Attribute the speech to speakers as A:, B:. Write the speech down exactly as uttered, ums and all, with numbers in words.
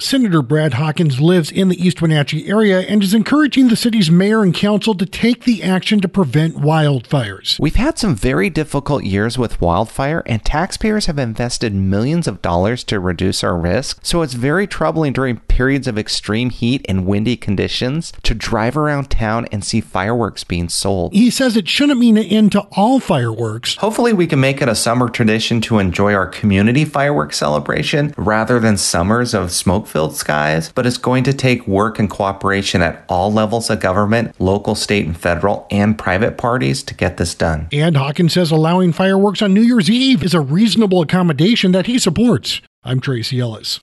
A: Senator Brad Hawkins lives in the East Wenatchee area and is encouraging the city's mayor and council to take the action to prevent wildfires.
B: We've had some very difficult years with wildfire, and taxpayers have invested millions of dollars to reduce our risk, so it's very troubling during periods of extreme heat and windy conditions to drive around town and see fireworks being sold.
A: He says it shouldn't mean an end to all fireworks.
B: Hopefully we can make it a summer tradition to enjoy our community fireworks celebration rather than summers of smoke-filled skies, but it's going to take work and cooperation at all levels of government, local, state, and federal, and private parties to get this done.
A: And Hawkins says allowing fireworks on New Year's Eve is a reasonable accommodation that he supports. I'm Tracy Ellis.